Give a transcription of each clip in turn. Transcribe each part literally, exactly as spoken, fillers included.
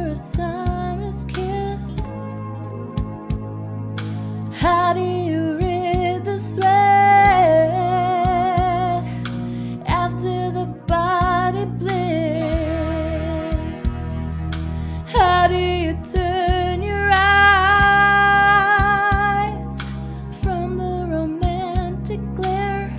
a summer's kiss? How do you rid the sweat after the body bliss? How do you turn your eyes from the romantic glare?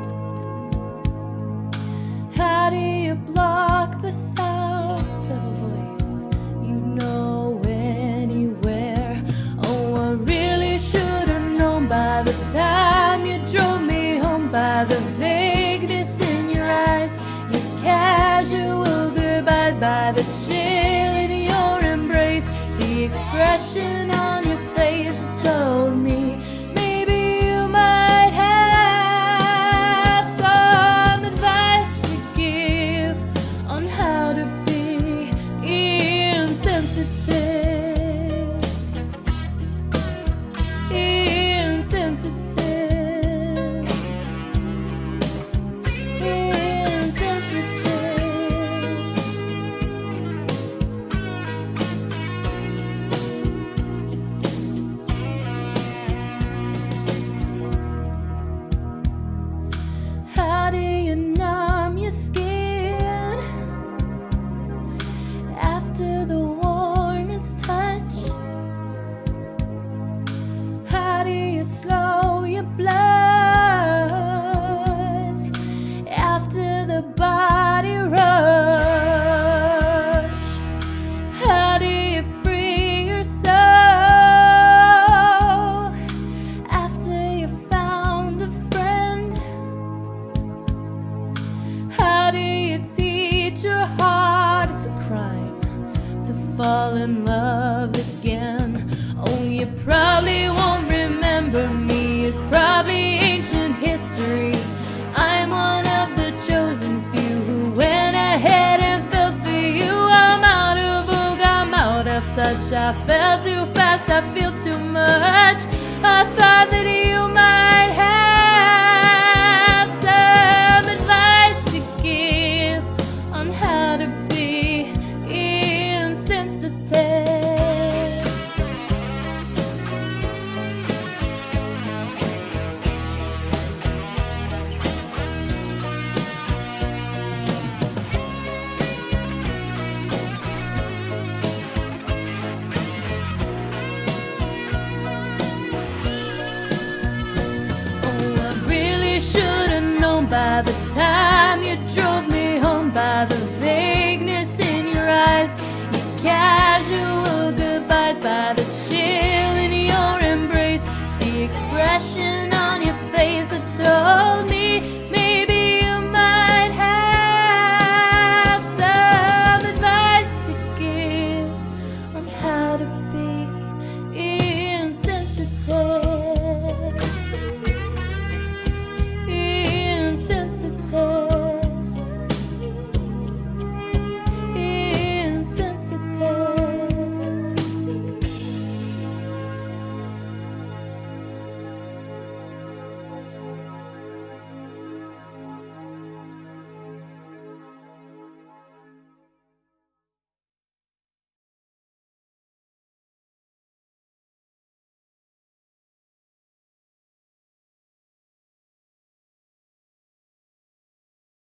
How do you block the sound of a voice you know anywhere? Oh, I really should have known by the time you drove me home, by the vagueness in your eyes, your casual goodbyes, by the chill in your embrace, the expression on your face that told me maybe you might have some advice to give on how to be insensitive. Insensitive. Insensitive. How do you numb your skin after the warmest touch? How do you slow your blood after the body rush? How do you free your soul after you found a friend? How do you teach your heart it's a crime to fall in love again? Oh, you probably won't remember me, it's probably ancient history. I'm one of the chosen few who went ahead and fell for you. I'm out of book, I'm out of touch, I fell too fast, I feel too much. I thought that you might have some advice to give on how to be insensitive. By the time you drove me home, by the vagueness in your eyes, your casual goodbyes, by the chill in your embrace, the expression on your face that told me